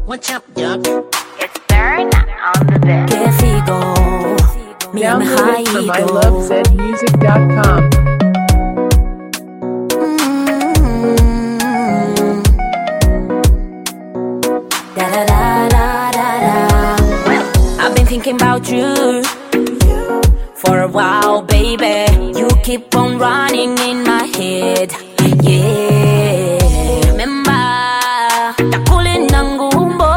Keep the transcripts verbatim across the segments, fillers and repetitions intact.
What's up, Doc? It's Burn on the bed. Que figo, me and Download high it from ego. I love zed music dot com. Mm-hmm. Da da da da da da. I've been thinking about you for a while, baby. You keep on running in my head, yeah. Remember, takuli nangumbo,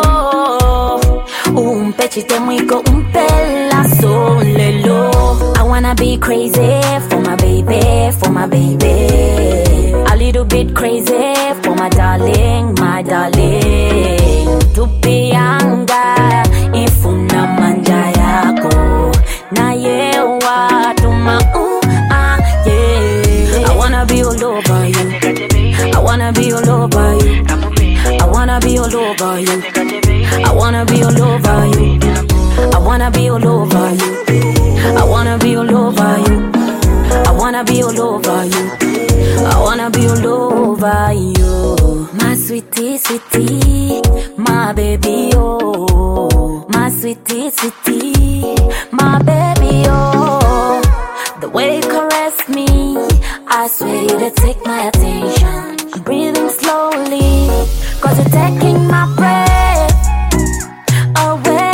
umpe chite mwiko umpe la solelo. I wanna be crazy for my baby, for my baby. A little bit crazy for my darling, my darling. Tupianga ifuna manja yako na yewa tuma uh, ah, yeah. I wanna be all over you. I wanna be all over you. I wanna be all over you. I wanna be all over you. I wanna be all over you. I wanna be all over you. I wanna be all over you. I wanna be all over you. My sweetie, sweetie, my baby, oh. My sweetie, sweetie, my baby, oh. The way you caress me, I swear you take my attention. I'm breathing slowly, cause you're taking my breath away.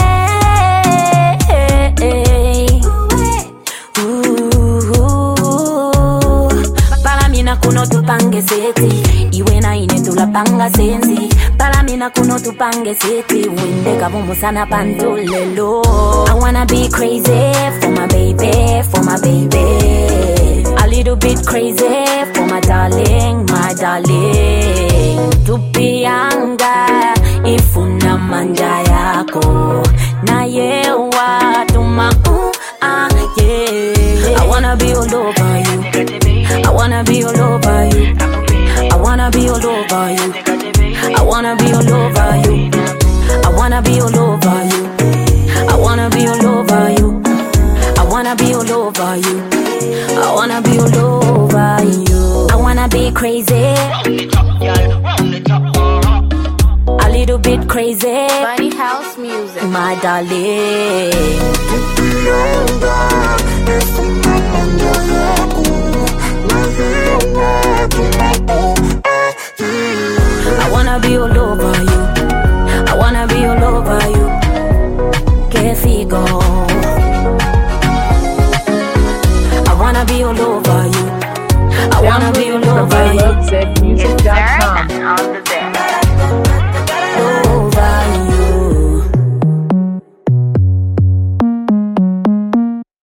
Ooh, para mina kuno tupange seti, iwe na ine tulapanga sensi. Para mina kuno tupange seti, winde kabumu sana pantulelo. I wanna be crazy for my baby, for my baby. A little bit crazy for my darling, my darling. Tupianga ifuna manja yako na yewa tuma uh, ah, yeah. I wanna be all over you. I wanna be all over you. I wanna be all over you. I wanna be all over you. I wanna be all over you. I wanna be all over you. I wanna be all over you. I wanna be all over you. I wanna be crazy, a little bit crazy. Bunny House Music. My darling. I wanna be all over you. I wanna be all over you. Que figo. I wanna be all over you. I wanna be all Download it from over I you. love zed music dot com.